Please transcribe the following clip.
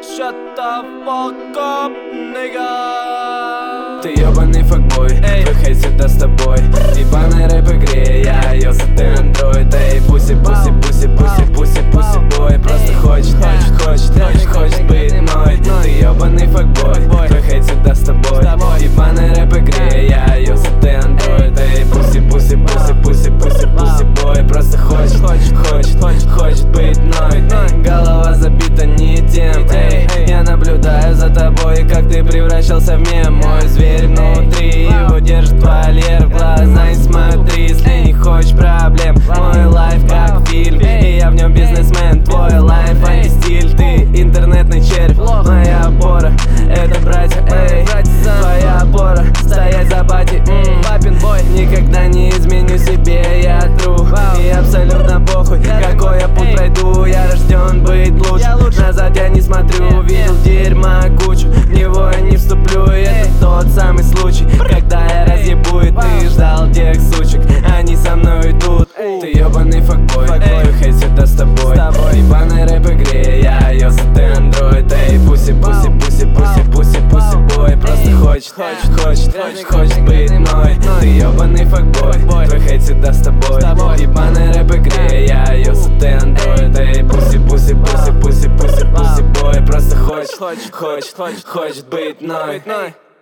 Shut the fuck up, nigga. Ты ёбаный факбой, твой хейт всегда с тобой. Ебаный рэп игре, я iOS, а ты андроид. Эй, пуси, пуси, пуси, пуси, пуси, пуси бой. Просто хочет быть мной. Ты ёбаный факбой, твой хейт всегда с тобой. Ебаный рэп игре, я iOS, а ты андроид. Эй, пуси, пуси, пуси, пуси, пуси, пуси бой. Просто хочет быть мной. Голова забита не тем, эй. Я наблюдаю за тобой, как ты превращался в мем. Мой зверь внутри, его держит вольер. В глаза не смотри, если не хочешь проблем. Мой лайф как фильм, и я в нем бизнесмен. Твой лайф антистиль, ты интернетный червь. Моя опора, это братья, эй. Твоя опора, стоять за бати, папин бой. Никогда не изменю себе, я тру. И абсолютно похуй, какой я путь пройду. Я рожден быть лучше, назад я не смотрю. Видел дерьма кучу, в него я не вступлю. И это тот самый случай, когда я разъебу. И ты ждал тех сучек, они со мной идут. Ты ёбаный факбой, твой хейт всегда с тобой. Ебаный рэп игре, я iOS, а ты андроид. Эй, пуси, пуси, пуси, пуси, пуси, пуси бой. Просто хочет быть мной. Ты ёбаный факбой, твой хейт всегда с тобой. Ебаный рэп игре, я iOS, а ты андроид. Эй, пуси, пуси, пуси, пуси, пуси, пуси бой. Просто хочет быть мной.